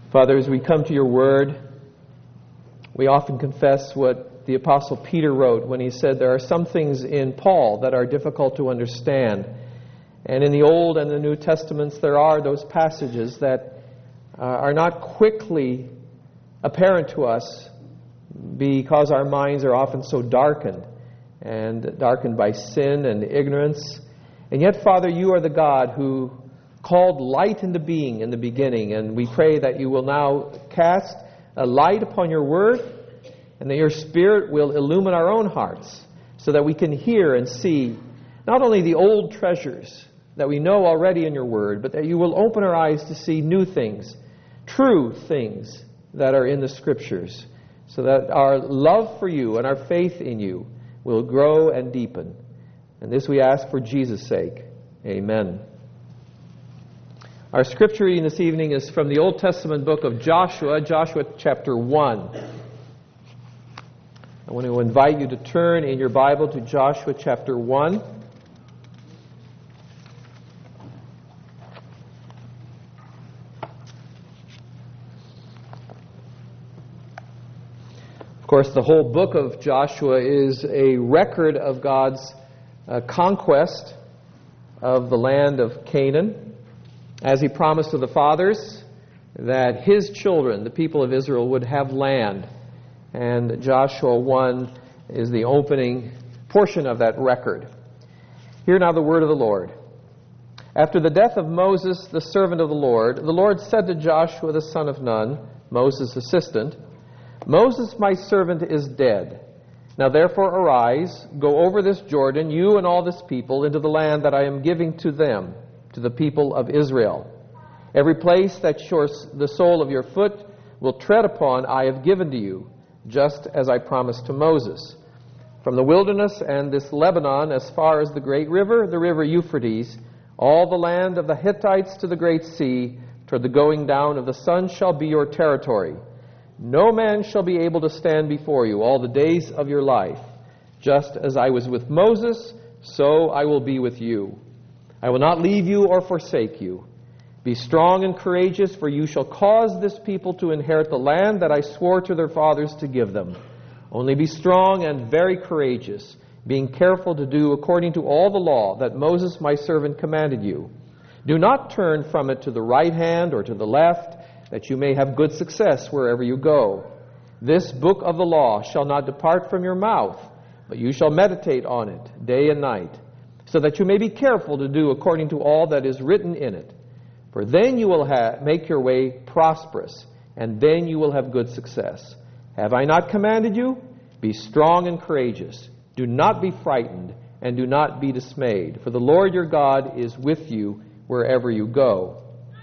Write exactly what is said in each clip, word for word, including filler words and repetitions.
Father, as we come to your word, we often confess what the Apostle Peter wrote when he said there are some things in Paul that are difficult to understand. And in the Old and the New Testaments, there are those passages that uh, are not quickly apparent to us because our minds are often so darkened, and darkened by sin and ignorance. And yet, Father, you are the God who called light into being in the beginning, and we pray that you will now cast a light upon your word, and that your Spirit will illumine our own hearts so that we can hear and see not only the old treasures that we know already in your word, but that you will open our eyes to see new things, true things that are in the Scriptures, so that our love for you and our faith in you will grow and deepen. And this we ask for Jesus' sake. Amen. Our scripture reading this evening is from the Old Testament book of Joshua, Joshua chapter one. I want to invite you to turn in your Bible to Joshua chapter one. Of course, the whole book of Joshua is a record of God's uh, conquest of the land of Canaan, as he promised to the fathers that his children, the people of Israel, would have land. And Joshua one is the opening portion of that record. Hear now the word of the Lord. After the death of Moses, the servant of the Lord, the Lord said to Joshua the son of Nun, Moses' assistant, Moses, my servant, is dead. Now therefore arise, go over this Jordan, you and all this people, into the land that I am giving to them, to the people of Israel. Every place that your, the sole of your foot will tread upon, I have given to you, just as I promised to Moses. From the wilderness and this Lebanon, as far as the great river, the river Euphrates, all the land of the Hittites to the great sea, toward the going down of the sun, shall be your territory. No man shall be able to stand before you all the days of your life. Just as I was with Moses, so I will be with you. I will not leave you or forsake you. Be strong and courageous, for you shall cause this people to inherit the land that I swore to their fathers to give them. Only be strong and very courageous, being careful to do according to all the law that Moses my servant commanded you. Do not turn from it to the right hand or to the left, that you may have good success wherever you go. This book of the law shall not depart from your mouth, but you shall meditate on it day and night, so that you may be careful to do according to all that is written in it. For then you will ha- make your way prosperous, and then you will have good success. Have I not commanded you? Be strong and courageous. Do not be frightened, and do not be dismayed, for the Lord your God is with you wherever you go.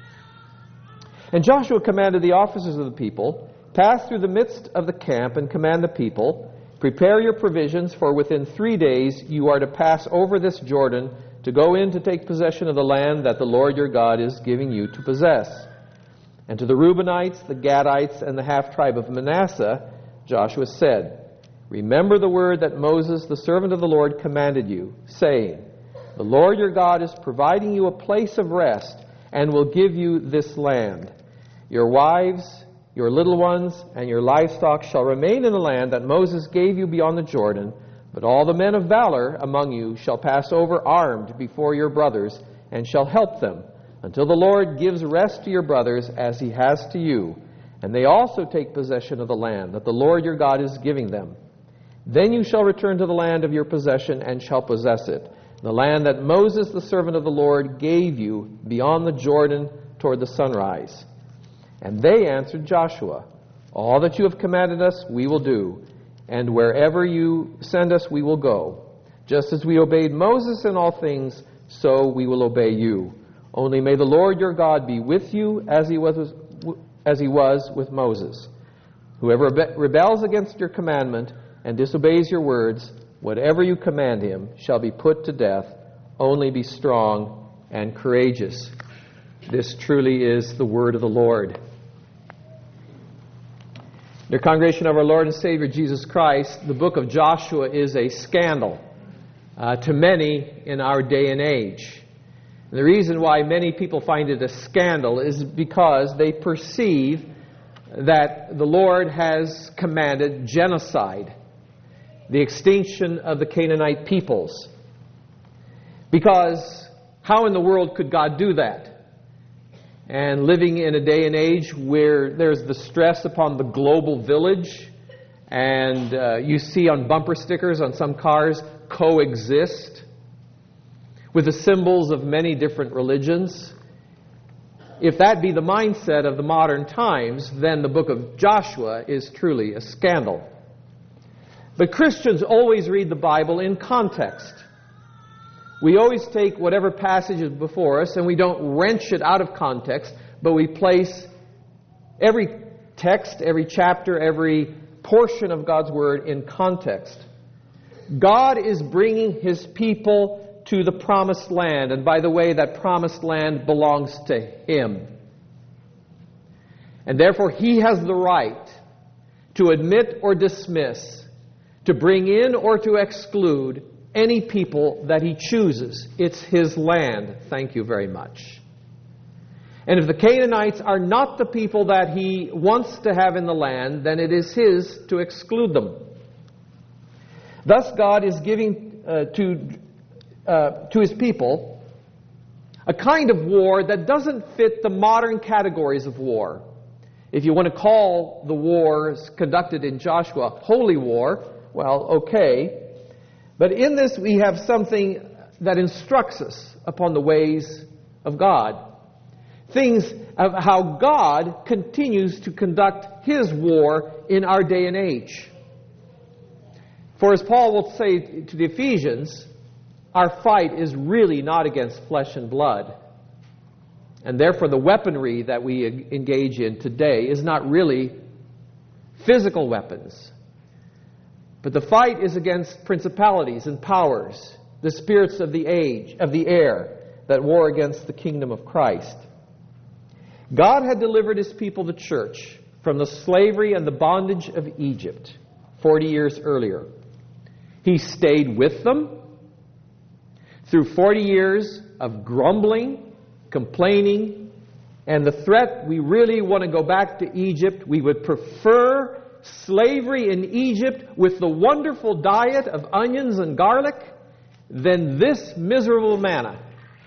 And Joshua commanded the officers of the people, pass through the midst of the camp and command the people, prepare your provisions, for within three days you are to pass over this Jordan to go in to take possession of the land that the Lord your God is giving you to possess. And to the Reubenites, the Gadites, and the half-tribe of Manasseh, Joshua said, Remember the word that Moses, the servant of the Lord, commanded you, saying, The Lord your God is providing you a place of rest, and will give you this land. Your wives, your little ones, and your livestock shall remain in the land that Moses gave you beyond the Jordan, but all the men of valor among you shall pass over armed before your brothers, and shall help them, until the Lord gives rest to your brothers as he has to you, and they also take possession of the land that the Lord your God is giving them. Then you shall return to the land of your possession, and shall possess it, the land that Moses, the servant of the Lord, gave you beyond the Jordan toward the sunrise. And they answered Joshua, All that you have commanded us, we will do, and wherever you send us, we will go. Just as we obeyed Moses in all things, so we will obey you. Only may the Lord your God be with you as he was, as he was with Moses. Whoever rebels against your commandment and disobeys your words, whatever you command him shall be put to death. Only be strong and courageous. This truly is the word of the Lord. Dear congregation of our Lord and Savior Jesus Christ, the book of Joshua is a scandal uh, to many in our day and age. And the reason why many people find it a scandal is because they perceive that the Lord has commanded genocide, the extinction of the Canaanite peoples. Because how in the world could God do that? And living in a day and age where there's the stress upon the global village, and uh, you see on bumper stickers on some cars, coexist, with the symbols of many different religions. If that be the mindset of the modern times, then the book of Joshua is truly a scandal. But Christians always read the Bible in context. We always take whatever passage is before us and we don't wrench it out of context, but we place every text, every chapter, every portion of God's Word in context. God is bringing His people to the promised land. And by the way, that promised land belongs to Him. And therefore, He has the right to admit or dismiss, to bring in or to exclude any people that He chooses. It's His land. Thank you very much. And if the Canaanites are not the people that He wants to have in the land, then it is His to exclude them. Thus, God is giving uh, to Uh, to His people a kind of war that doesn't fit the modern categories of war. If you want to call the wars conducted in Joshua holy war, well, okay. But in this we have something that instructs us upon the ways of God. Things of how God continues to conduct His war in our day and age. For as Paul will say to the Ephesians, our fight is really not against flesh and blood. And therefore the weaponry that we engage in today is not really physical weapons. But the fight is against principalities and powers, the spirits of the age, of the air, that war against the kingdom of Christ. God had delivered His people, the church, from the slavery and the bondage of Egypt forty years earlier. He stayed with them through forty years of grumbling, complaining, and the threat, we really want to go back to Egypt. We would prefer slavery in Egypt with the wonderful diet of onions and garlic than this miserable manna.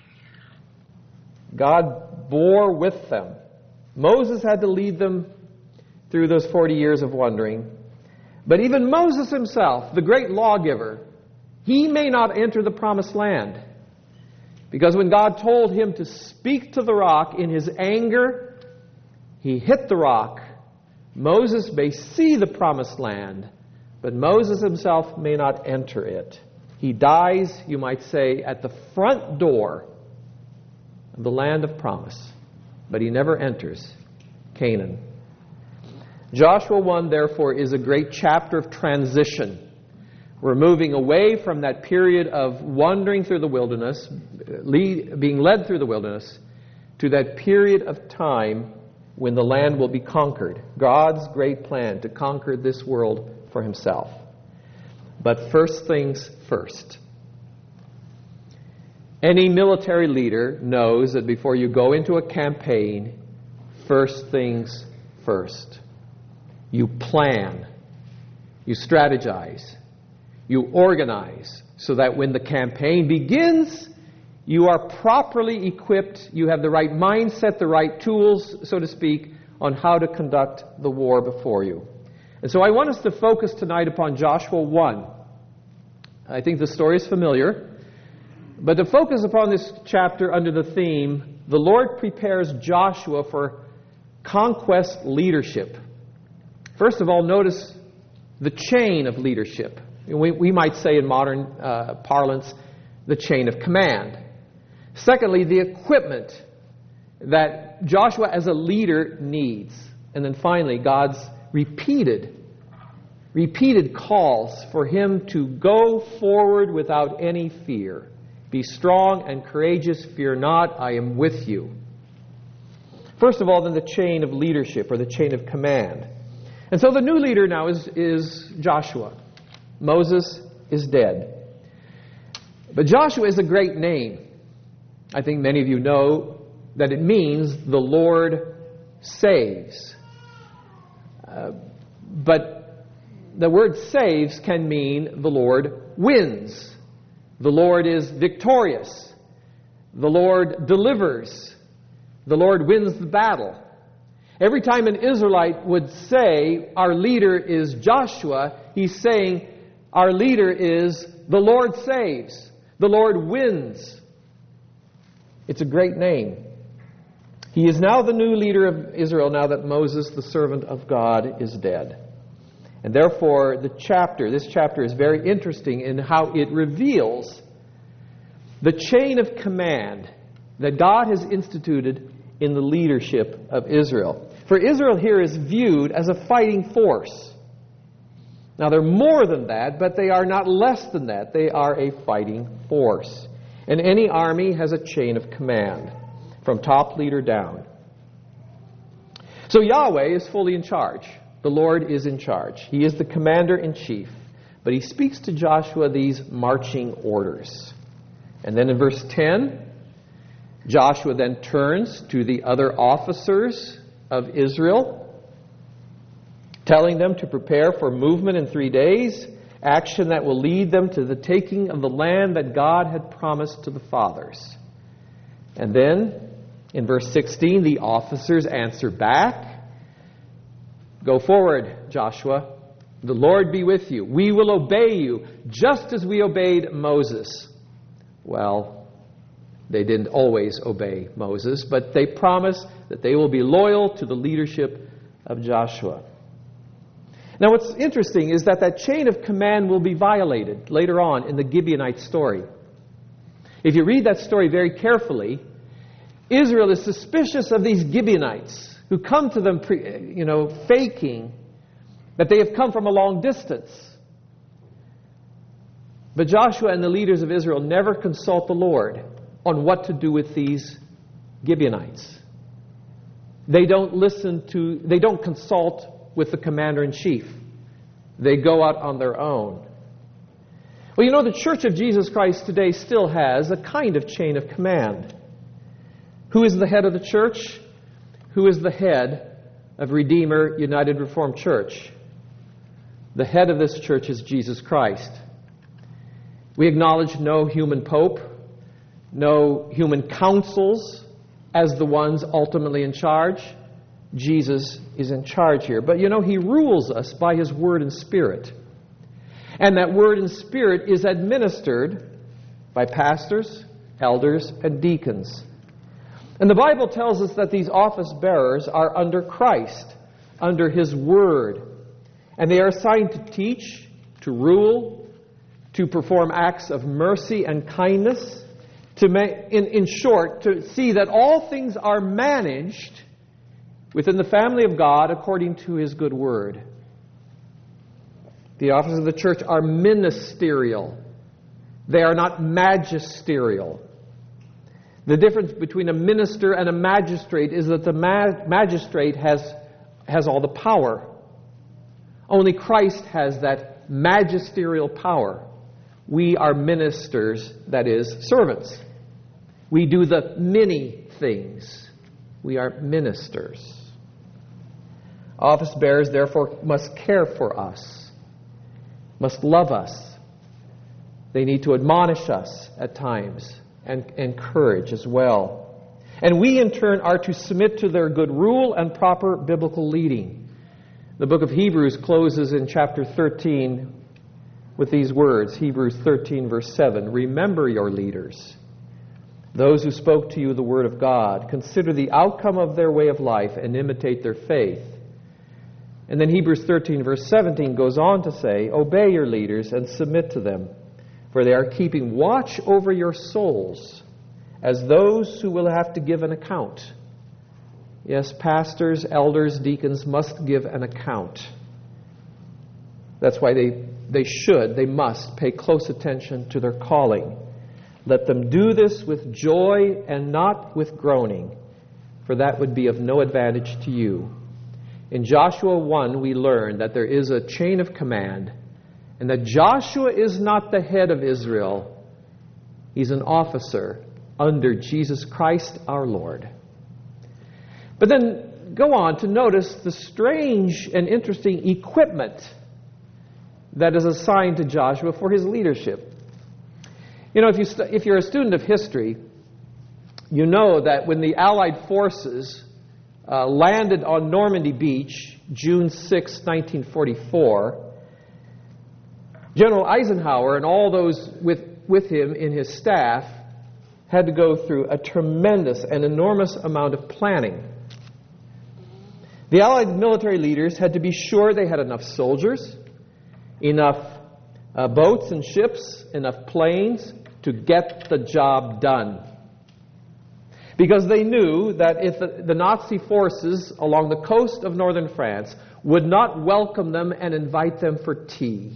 God bore with them. Moses had to lead them through those forty years of wandering. But even Moses himself, the great lawgiver, he may not enter the promised land. Because when God told him to speak to the rock in His anger, he hit the rock. Moses may see the promised land, but Moses himself may not enter it. He dies, you might say, at the front door of the land of promise, but he never enters Canaan. Joshua one, therefore, is a great chapter of transition. We're moving away from that period of wandering through the wilderness, lead, being led through the wilderness, to that period of time when the land will be conquered. God's great plan to conquer this world for Himself. But first things first. Any military leader knows that before you go into a campaign, first things first. You plan. You strategize. You organize so that when the campaign begins, you are properly equipped. You have the right mindset, the right tools, so to speak, on how to conduct the war before you. And so I want us to focus tonight upon Joshua one. I think the story is familiar. But to focus upon this chapter under the theme, the Lord prepares Joshua for conquest leadership. First of all, notice the chain of leadership. We, we might say in modern uh, parlance, the chain of command. Secondly, the equipment that Joshua as a leader needs. And then finally, God's repeated, repeated calls for him to go forward without any fear. Be strong and courageous, fear not, I am with you. First of all, then the chain of leadership or the chain of command. And so the new leader now is, is Joshua. Moses is dead. But Joshua is a great name. I think many of you know that it means the Lord saves. Uh, but the word saves can mean the Lord wins. The Lord is victorious. The Lord delivers. The Lord wins the battle. Every time an Israelite would say, our leader is Joshua, he's saying, our leader is the Lord saves. The Lord wins. It's a great name. He is now the new leader of Israel now that Moses, the servant of God, is dead. And therefore, the chapter, this chapter is very interesting in how it reveals the chain of command that God has instituted in the leadership of Israel. For Israel here is viewed as a fighting force. Now, they're more than that, but they are not less than that. They are a fighting force. And any army has a chain of command, from top leader down. So Yahweh is fully in charge. The Lord is in charge. He is the commander-in-chief. But he speaks to Joshua these marching orders. And then in verse ten, Joshua then turns to the other officers of Israel, telling them to prepare for movement in three days, action that will lead them to the taking of the land that God had promised to the fathers. And then, in verse sixteen, the officers answer back, go forward, Joshua. The Lord be with you. We will obey you, just as we obeyed Moses. Well, they didn't always obey Moses, but they promise that they will be loyal to the leadership of Joshua. Now, what's interesting is that that chain of command will be violated later on in the Gibeonite story. If you read that story very carefully, Israel is suspicious of these Gibeonites who come to them, you know, faking that they have come from a long distance. But Joshua and the leaders of Israel never consult the Lord on what to do with these Gibeonites. They don't listen to, they don't consult with the commander-in-chief. They go out on their own. Well, you know, the Church of Jesus Christ today still has a kind of chain of command. Who is the head of the church? Who is the head of Redeemer United Reformed Church? The head of this church is Jesus Christ. We acknowledge no human pope, no human councils as the ones ultimately in charge. Jesus is in charge here. But you know, He rules us by His Word and Spirit. And that Word and Spirit is administered by pastors, elders, and deacons. And the Bible tells us that these office bearers are under Christ, under His Word. And they are assigned to teach, to rule, to perform acts of mercy and kindness, to make, in, in short, to see that all things are managed within the family of God according to His good Word. The officers of the church are ministerial. They are not magisterial. The difference between a minister and a magistrate is that the ma- magistrate has, has all the power. Only Christ has that magisterial power. We are ministers, that is, servants. We do the many things. We are ministers. Office bearers, therefore, must care for us, must love us. They need to admonish us at times and encourage as well. And we, in turn, are to submit to their good rule and proper biblical leading. The book of Hebrews closes in chapter thirteen with these words, Hebrews thirteen, verse seven, remember your leaders, those who spoke to you the word of God. Consider the outcome of their way of life and imitate their faith. And then Hebrews thirteen, verse seventeen goes on to say, obey your leaders and submit to them, for they are keeping watch over your souls as those who will have to give an account. Yes, pastors, elders, deacons must give an account. That's why they, they should, they must pay close attention to their calling. Let them do this with joy and not with groaning, for that would be of no advantage to you. In Joshua one, we learn that there is a chain of command, and that Joshua is not the head of Israel. He's an officer under Jesus Christ our Lord. But then go on to notice the strange and interesting equipment that is assigned to Joshua for his leadership. You know, if, you st- if you're a student of history, you know that when the Allied forces uh, landed on Normandy Beach, June sixth, nineteen forty-four, General Eisenhower and all those with, with him in his staff had to go through a tremendous and enormous amount of planning. The Allied military leaders had to be sure they had enough soldiers, enough uh, boats and ships, enough planes to get the job done. Because they knew that if the, the Nazi forces along the coast of northern France would not welcome them and invite them for tea,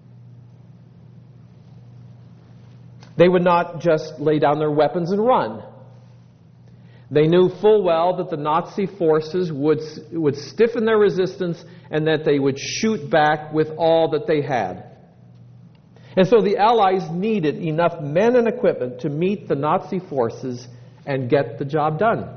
they would not just lay down their weapons and run. They knew full well that the Nazi forces would, would stiffen their resistance and that they would shoot back with all that they had. And so the Allies needed enough men and equipment to meet the Nazi forces and get the job done.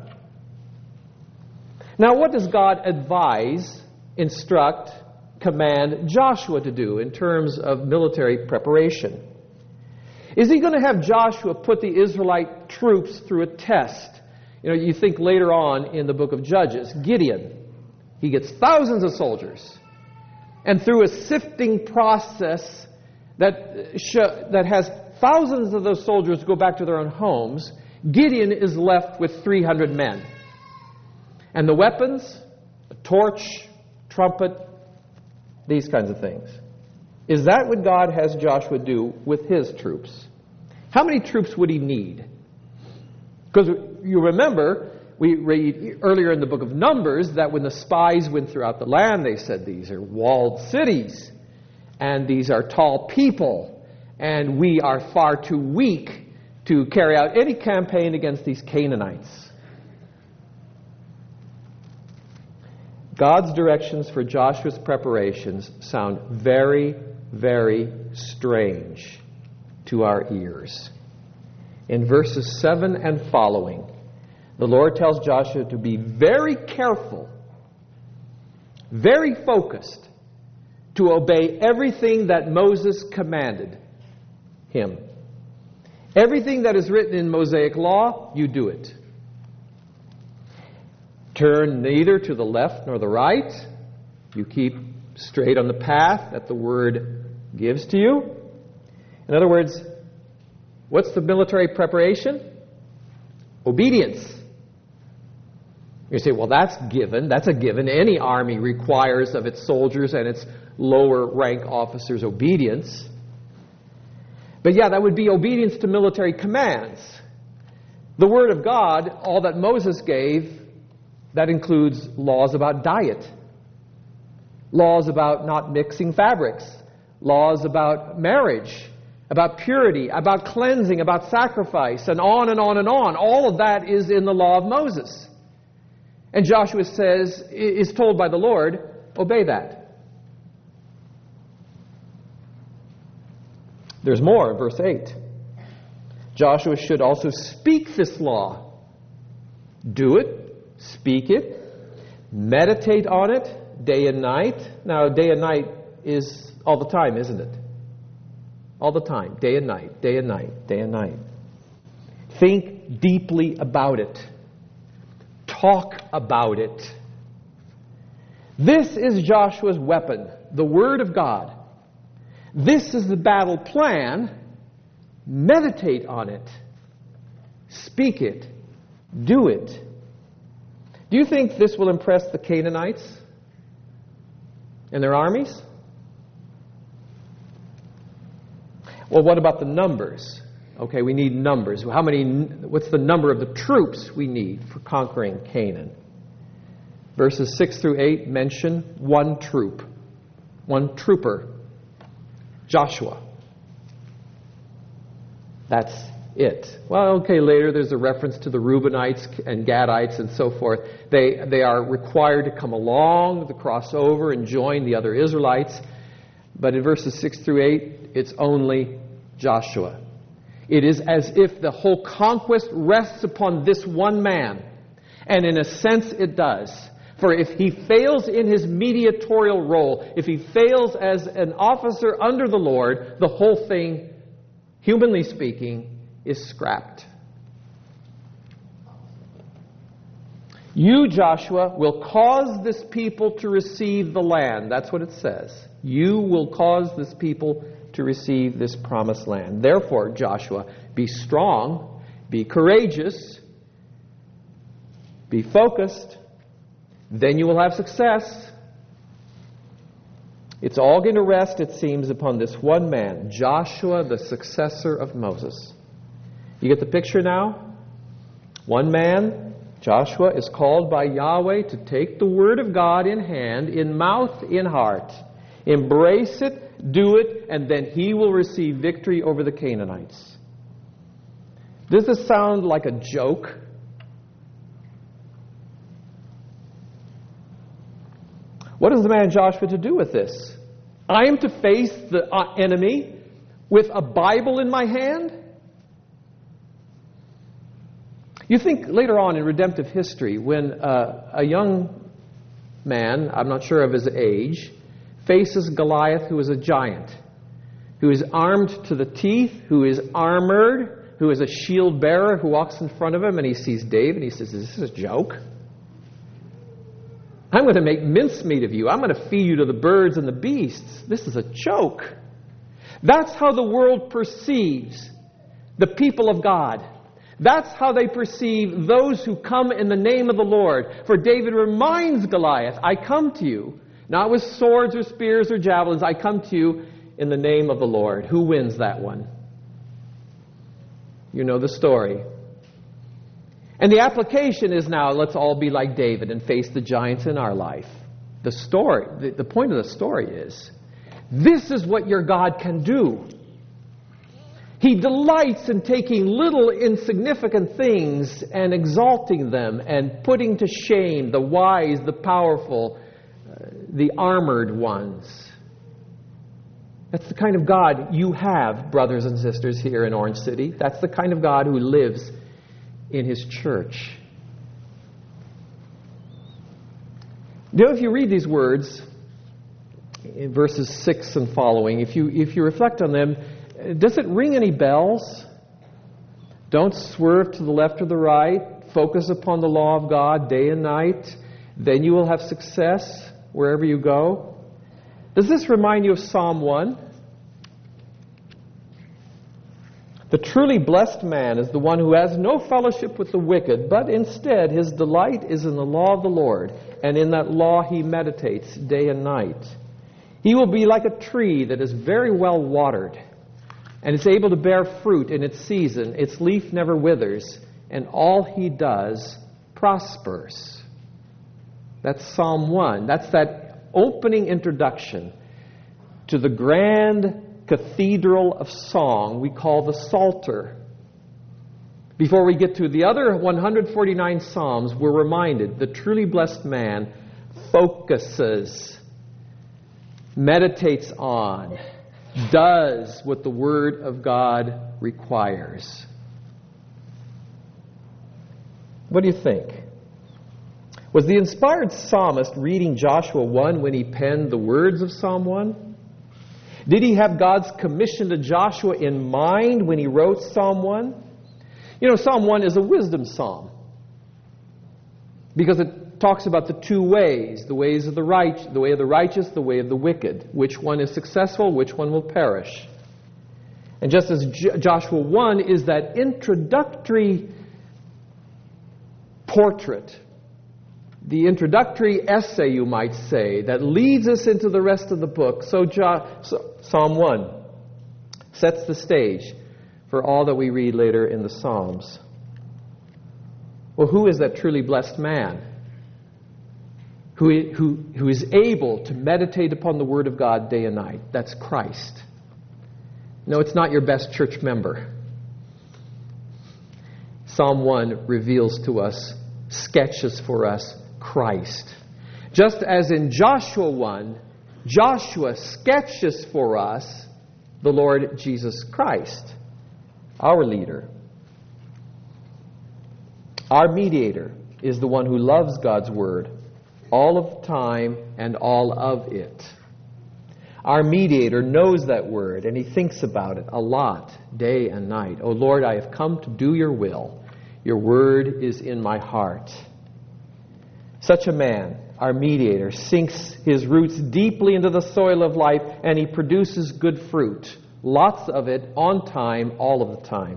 Now, what does God advise, instruct, command Joshua to do in terms of military preparation? Is he going to have Joshua put the Israelite troops through a test? You know, you think later on in the book of Judges, Gideon, he gets thousands of soldiers. And through a sifting process that, sh- that has thousands of those soldiers go back to their own homes, Gideon is left with three hundred men. And the weapons, a torch, trumpet, these kinds of things. Is that what God has Joshua do with his troops? How many troops would he need? Because you remember, we read earlier in the book of Numbers that when the spies went throughout the land, they said these are walled cities, and these are tall people, and we are far too weak to carry out any campaign against these Canaanites. God's directions for Joshua's preparations sound very, very strange to our ears. In verses seven and following, the Lord tells Joshua to be very careful, very focused, to obey everything that Moses commanded him. Everything that is written in Mosaic law, you do it. Turn neither to the left nor the right. You keep straight on the path that the Word gives to you. In other words, what's the military preparation? Obedience. You say, well, that's given. That's a given. Any army requires of its soldiers and its lower rank officers obedience. But yeah, that would be obedience to military commands. The Word of God, all that Moses gave, that includes laws about diet, laws about not mixing fabrics, laws about marriage, about purity, about cleansing, about sacrifice, and on and on and on. All of that is in the law of Moses. And Joshua says, is told by the Lord, obey that. There's more, verse eight. Joshua should also speak this law. Do it, speak it, meditate on it day and night. Now, day and night is all the time, isn't it? All the time, day and night, day and night, day and night. Think deeply about it. Talk about it. This is Joshua's weapon, the Word of God. This is the battle plan. Meditate on it. Speak it. Do it. Do you think this will impress the Canaanites and their armies? Well, what about the numbers? Okay, we need numbers. How many? What's the number of the troops we need for conquering Canaan? Verses six through eight mention one troop, one trooper, Joshua. That's it. Well, okay, later there's a reference to the Reubenites and Gadites and so forth. They, they are required to come along, to cross over and join the other Israelites. But in verses six through eight, it's only Joshua. It is as if the whole conquest rests upon this one man. And in a sense it does. For if he fails in his mediatorial role, if he fails as an officer under the Lord, the whole thing, humanly speaking, is scrapped. You, Joshua, will cause this people to receive the land. That's what it says. You will cause this people to receive this promised land. Therefore, Joshua, be strong, be courageous, be focused. Then you will have success. It's all going to rest, it seems, upon this one man, Joshua, the successor of Moses. You get the picture now? One man, Joshua, is called by Yahweh to take the Word of God in hand, in mouth, in heart. Embrace it, do it, and then he will receive victory over the Canaanites. Does this sound like a joke? What is the man Joshua to do with this? I am to face the enemy with a Bible in my hand? You think later on in redemptive history, when uh, a young man, I'm not sure of his age, faces Goliath, who is a giant, who is armed to the teeth, who is armored, who is a shield bearer, who walks in front of him, and he sees David, and he says, is this a joke? I'm going to make mincemeat of you. I'm going to feed you to the birds and the beasts. This is a joke. That's how the world perceives the people of God. That's how they perceive those who come in the name of the Lord. For David reminds Goliath, I come to you, not with swords or spears or javelins. I come to you in the name of the Lord. Who wins that one? You know the story. And the application is now, let's all be like David and face the giants in our life. The story, the, the point of the story is, this is what your God can do. He delights in taking little insignificant things and exalting them and putting to shame the wise, the powerful, uh, the armored ones. That's the kind of God you have, brothers and sisters, here in Orange City. That's the kind of God who lives in His church. Now, if you read these words in verses six and following, if you if you reflect on them, does it ring any bells? Don't swerve to the left or the right. Focus upon the law of God day and night. Then you will have success wherever you go. Does this remind you of Psalm one? The truly blessed man is the one who has no fellowship with the wicked, but instead his delight is in the law of the Lord, and in that law he meditates day and night. He will be like a tree that is very well watered, and is able to bear fruit in its season. Its leaf never withers, and all he does prospers. That's Psalm one. That's that opening introduction to the grand cathedral of song we call the Psalter. Before we get to the other one hundred forty-nine Psalms, we're reminded the truly blessed man focuses, meditates on, does what the Word of God requires. What do you think? Was the inspired psalmist reading Joshua one when he penned the words of Psalm one? Did he have God's commission to Joshua in mind when he wrote Psalm one? You know, Psalm one is a wisdom psalm because it talks about the two ways, the ways of the right, the way of the righteous, the way of the wicked. Which one is successful, which one will perish. And just as J- Joshua one is that introductory portrait, the introductory essay, you might say, that leads us into the rest of the book, so, jo- so Psalm one sets the stage for all that we read later in the Psalms. Well, who is that truly blessed man who, who, who is able to meditate upon the Word of God day and night? That's Christ. No, it's not your best church member. Psalm one reveals to us, sketches for us, Christ. Just as in Joshua one, Joshua sketches for us the Lord Jesus Christ, our leader. Our mediator is the one who loves God's Word all of time and all of it. Our mediator knows that word, and he thinks about it a lot, day and night. Oh Lord, I have come to do your will. Your word is in my heart. Such a man, our mediator, sinks his roots deeply into the soil of life, and he produces good fruit. Lots of it, on time, all of the time.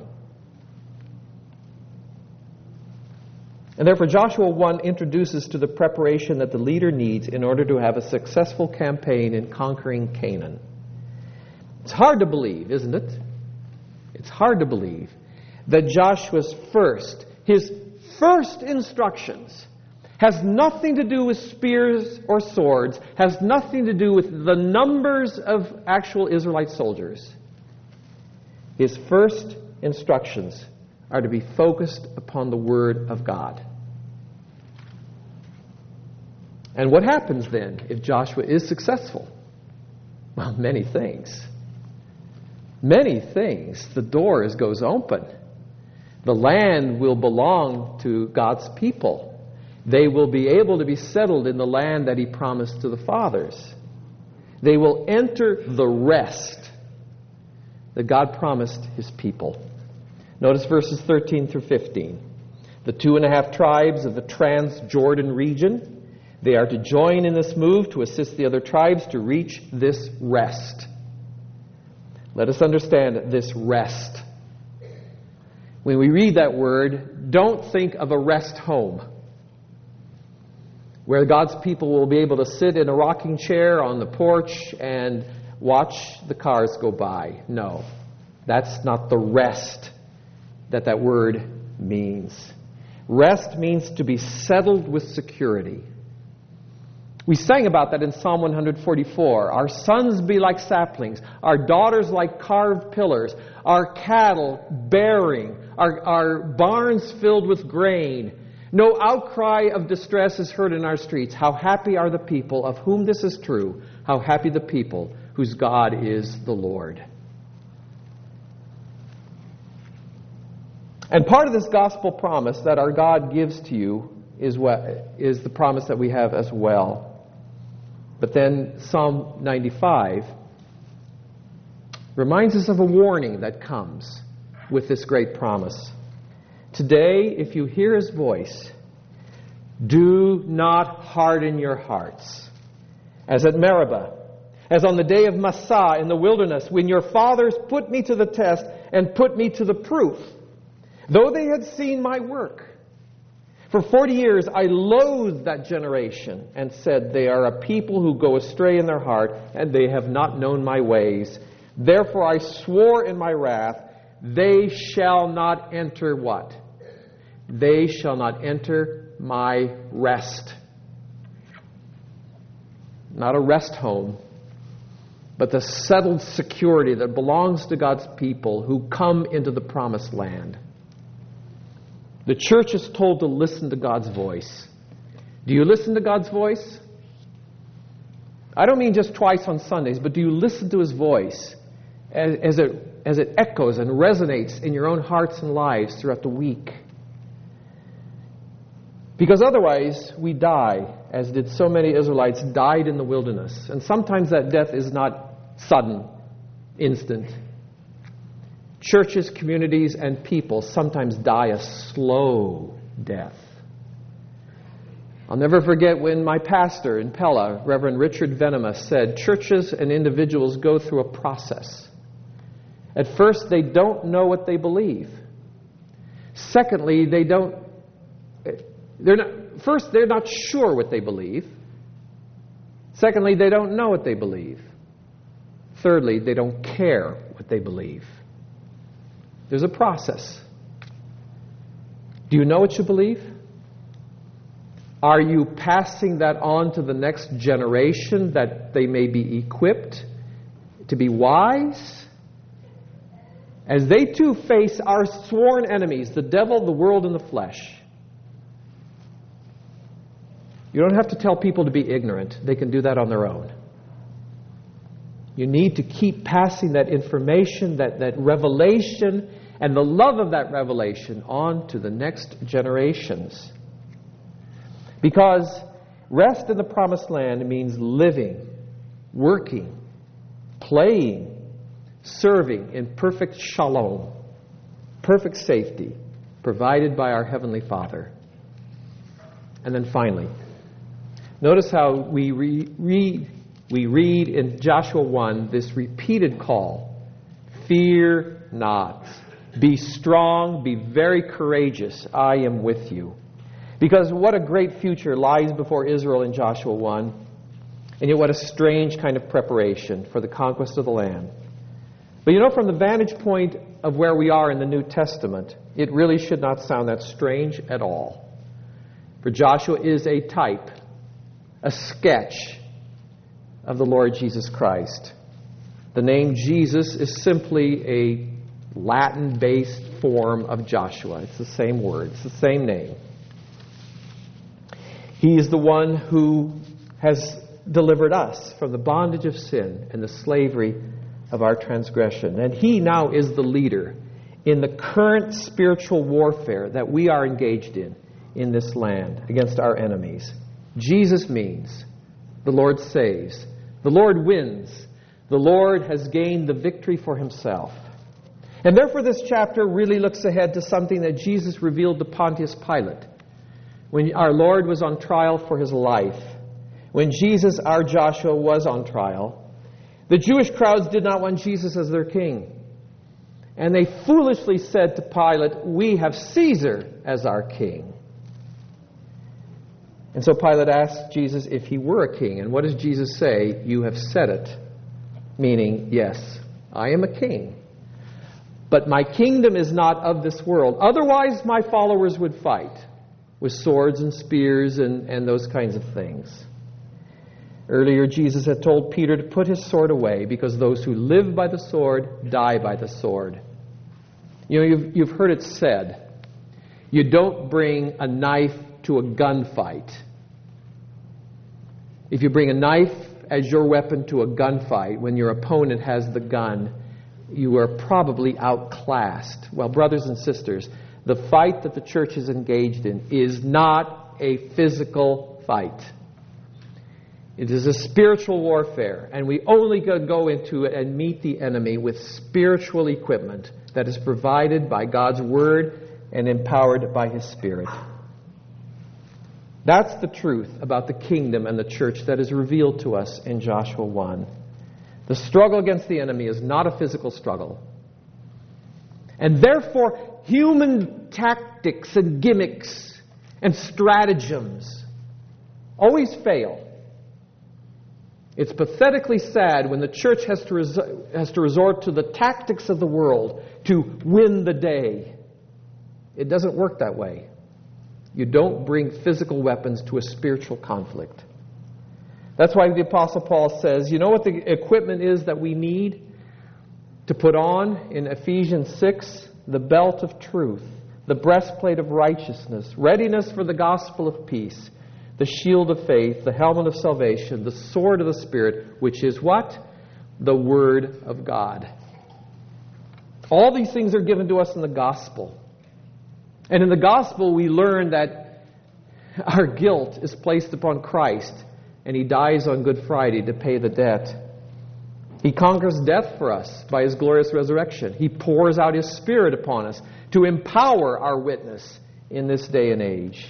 And therefore, Joshua one introduces to the preparation that the leader needs in order to have a successful campaign in conquering Canaan. It's hard to believe, isn't it? It's hard to believe that Joshua's first, his first instructions, has nothing to do with spears or swords, has nothing to do with the numbers of actual Israelite soldiers. His first instructions are to be focused upon the Word of God. And what happens then if Joshua is successful? Well, many things. Many things. The door goes open. The land will belong to God's people. They will be able to be settled in the land that He promised to the fathers. They will enter the rest that God promised His people. Notice verses thirteen through fifteen. The two and a half tribes of the Transjordan region, they are to join in this move to assist the other tribes to reach this rest. Let us understand this rest. When we read that word, don't think of a rest home where God's people will be able to sit in a rocking chair on the porch and watch the cars go by. No, that's not the rest that that word means. Rest means to be settled with security. We sang about that in Psalm one forty-four. Our sons be like saplings, our daughters like carved pillars, our cattle bearing, our, our barns filled with grain. No outcry of distress is heard in our streets. How happy are the people of whom this is true. How happy the people whose God is the Lord. And part of this gospel promise that our God gives to you is what is the promise that we have as well. But then Psalm ninety-five reminds us of a warning that comes with this great promise. Today, if you hear His voice, do not harden your hearts, as at Meribah, as on the day of Massah in the wilderness, when your fathers put me to the test and put me to the proof, though they had seen my work. For forty years I loathed that generation and said, they are a people who go astray in their heart, and they have not known my ways. Therefore I swore in my wrath, they shall not enter what? They shall not enter my rest. Not a rest home, but the settled security that belongs to God's people who come into the promised land. The church is told to listen to God's voice. Do you listen to God's voice? I don't mean just twice on Sundays, but do you listen to His voice as, as it as it echoes and resonates in your own hearts and lives throughout the week? Because otherwise we die, as did so many Israelites died in the wilderness. And sometimes that death is not sudden, instant. Churches, communities, and people sometimes die a slow death. I'll never forget when my pastor in Pella, Reverend Richard Venema, said churches and individuals go through a process. At first, they don't know what they believe. Secondly, they don't. They're not. First, they're not sure what they believe. Secondly, they don't know what they believe. Thirdly, they don't care what they believe. There's a process. Do you know what you believe? Are you passing that on to the next generation that they may be equipped to be wise? As they too face our sworn enemies, the devil, the world, and the flesh. You don't have to tell people to be ignorant. They can do that on their own. You need to keep passing that information, that, that revelation, and the love of that revelation on to the next generations. Because Rest in the promised land means living, working, playing, serving in perfect shalom, perfect safety, provided by our Heavenly Father. And then finally, notice how we re- read, we read in Joshua one this repeated call, fear not. Be strong, be very courageous. I am with you. Because what a great future lies before Israel in Joshua one. And yet what a strange kind of preparation for the conquest of the land. But you know, from the vantage point of where we are in the New Testament, it really should not sound that strange at all. For Joshua is a type, a sketch of the Lord Jesus Christ. The name Jesus is simply a Latin-based form of Joshua. It's the same word. It's the same name. He is the one who has delivered us from the bondage of sin and the slavery of our transgression. And He now is the leader in the current spiritual warfare that we are engaged in in this land against our enemies. Jesus means the Lord saves. The Lord wins. The Lord has gained the victory for Himself. And therefore this chapter really looks ahead to something that Jesus revealed to Pontius Pilate when our Lord was on trial for His life. When Jesus, our Joshua, was on trial, the Jewish crowds did not want Jesus as their king. And they foolishly said to Pilate, "We have Caesar as our king." And so Pilate asked Jesus if he were a king. And what does Jesus say? "You have said it." Meaning, yes, I am a king. But my kingdom is not of this world. Otherwise, my followers would fight with swords and spears and, and those kinds of things. Earlier, Jesus had told Peter to put his sword away because those who live by the sword die by the sword. You know, you've, you've heard it said, you don't bring a knife to a gunfight. If you bring a knife as your weapon to a gunfight when your opponent has the gun, you are probably outclassed. Well, brothers and sisters, the fight that the church is engaged in is not a physical fight. It is a spiritual warfare, and we only go into it and meet the enemy with spiritual equipment that is provided by God's Word and empowered by His Spirit. That's the truth about the kingdom and the church that is revealed to us in Joshua one. The struggle against the enemy is not a physical struggle. And therefore, human tactics and gimmicks and stratagems always fail. It's pathetically sad when the church has to, res- has to resort to the tactics of the world to win the day. It doesn't work that way. You don't bring physical weapons to a spiritual conflict. That's why the Apostle Paul says, you know what the equipment is that we need to put on in Ephesians six? The belt of truth, the breastplate of righteousness, readiness for the gospel of peace, the shield of faith, the helmet of salvation, the sword of the Spirit, which is what? The Word of God. All these things are given to us in the gospel. And in the gospel we learn that our guilt is placed upon Christ, and He dies on Good Friday to pay the debt. He conquers death for us by His glorious resurrection. He pours out His Spirit upon us to empower our witness in this day and age.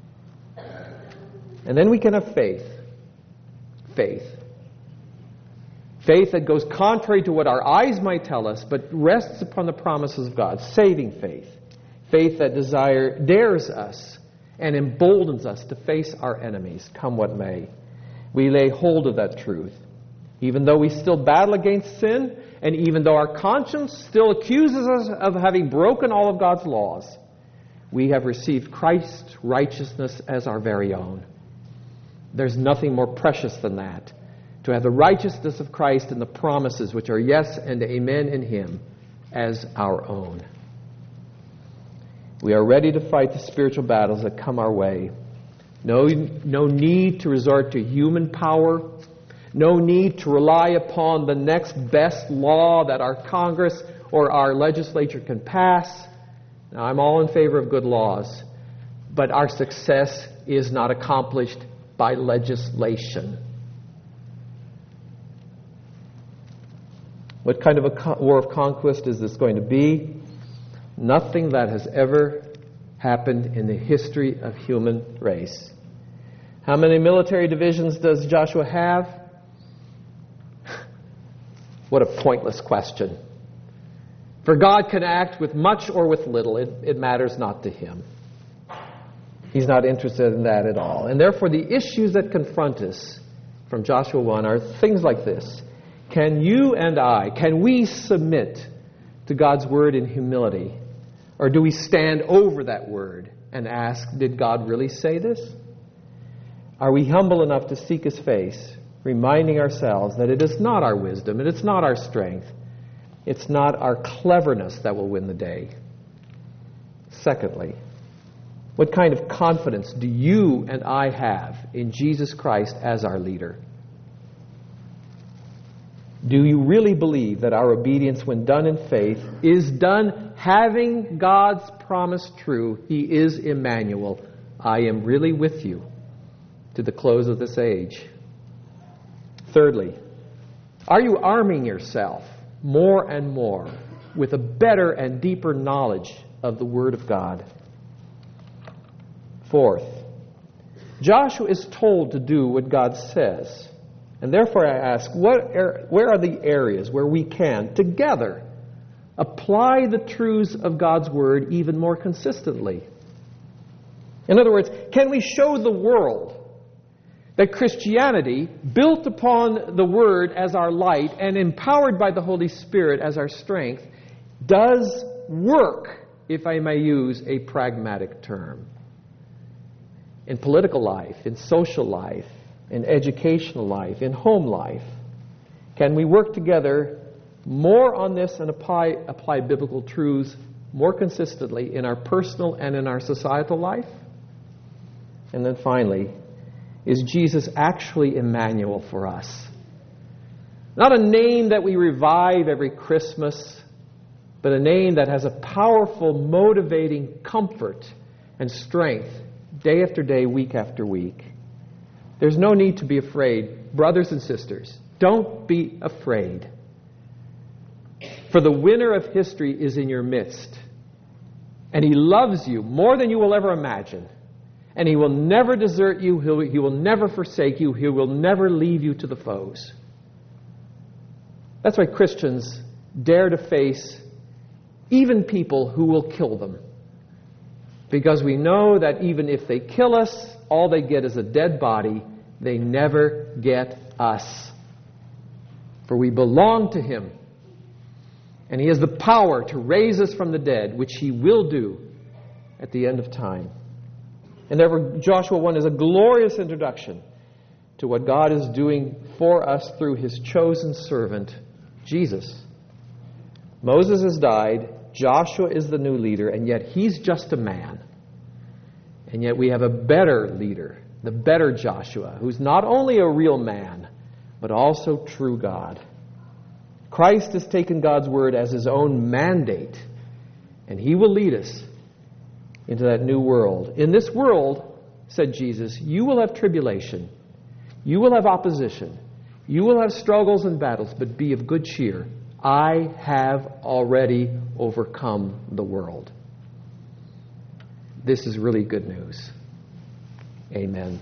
And then we can have faith. Faith. Faith that goes contrary to what our eyes might tell us, but rests upon the promises of God. Saving faith. Faith that desire dares us and emboldens us to face our enemies, come what may. We lay hold of that truth. Even though we still battle against sin, and even though our conscience still accuses us of having broken all of God's laws, we have received Christ's righteousness as our very own. There's nothing more precious than that, to have the righteousness of Christ and the promises which are yes and amen in Him as our own. We are ready to fight the spiritual battles that come our way. No, no need to resort to human power. No need to rely upon the next best law that our Congress or our legislature can pass. Now, I'm all in favor of good laws, but our success is not accomplished by legislation. What kind of a co- war of conquest is this going to be? Nothing that has ever happened in the history of human race. How many military divisions does Joshua have? What a pointless question. For God can act with much or with little. It, it matters not to him. He's not interested in that at all. And therefore the issues that confront us from Joshua one are things like this. Can you and I, can we submit to God's word in humility? Or do we stand over that word and ask, did God really say this? Are we humble enough to seek his face, reminding ourselves that it is not our wisdom, and it's not our strength, it's not our cleverness that will win the day? Secondly, what kind of confidence do you and I have in Jesus Christ as our leader? Do you really believe that our obedience, when done in faith, is done having God's promise true? He is Emmanuel. I am really with you to the close of this age. Thirdly, are you arming yourself more and more with a better and deeper knowledge of the Word of God? Fourth, Joshua is told to do what God says. And therefore I ask, what are, where are the areas where we can, together, apply the truths of God's Word even more consistently? In other words, can we show the world that Christianity, built upon the Word as our light and empowered by the Holy Spirit as our strength, does work, if I may use a pragmatic term? In political life, in social life, in educational life, in home life, can we work together more on this and apply, apply biblical truths more consistently in our personal and in our societal life? And then finally, is Jesus actually Emmanuel for us? Not a name that we revive every Christmas, but a name that has a powerful, motivating comfort and strength day after day, week after week. There's no need to be afraid. Brothers and sisters, don't be afraid. For the winner of history is in your midst. And he loves you more than you will ever imagine. And he will never desert you. He'll, he will never forsake you. He will never leave you to the foes. That's why Christians dare to face even people who will kill them. Because we know that even if they kill us, all they get is a dead body. They never get us. For we belong to him. And he has the power to raise us from the dead, which he will do at the end of time. And therefore, Joshua one is a glorious introduction to what God is doing for us through his chosen servant, Jesus. Moses has died. Joshua is the new leader, and yet he's just a man. And yet we have a better leader, the better Joshua, who's not only a real man, but also true God. Christ has taken God's word as his own mandate, and he will lead us into that new world. In this world, said Jesus, you will have tribulation, you will have opposition, you will have struggles and battles, but be of good cheer. I have already overcome the world. This is really good news. Amen.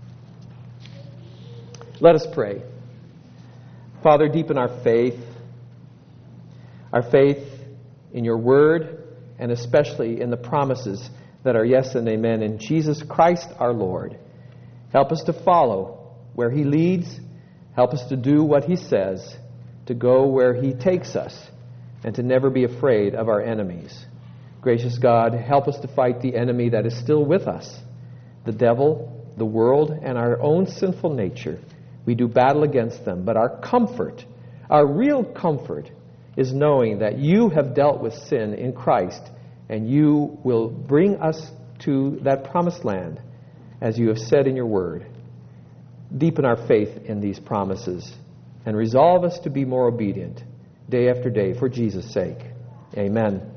Let us pray. Father, deepen our faith, our faith in your word, and especially in the promises that are yes and amen in Jesus Christ our Lord. Help us to follow where he leads. Help us to do what he says, to go where he takes us, and to never be afraid of our enemies. Gracious God, help us to fight the enemy that is still with us, the devil, the world, and our own sinful nature. We do battle against them, but our comfort, our real comfort, is knowing that you have dealt with sin in Christ, and you will bring us to that promised land, as you have said in your word. Deepen our faith in these promises, and resolve us to be more obedient day after day for Jesus' sake. Amen.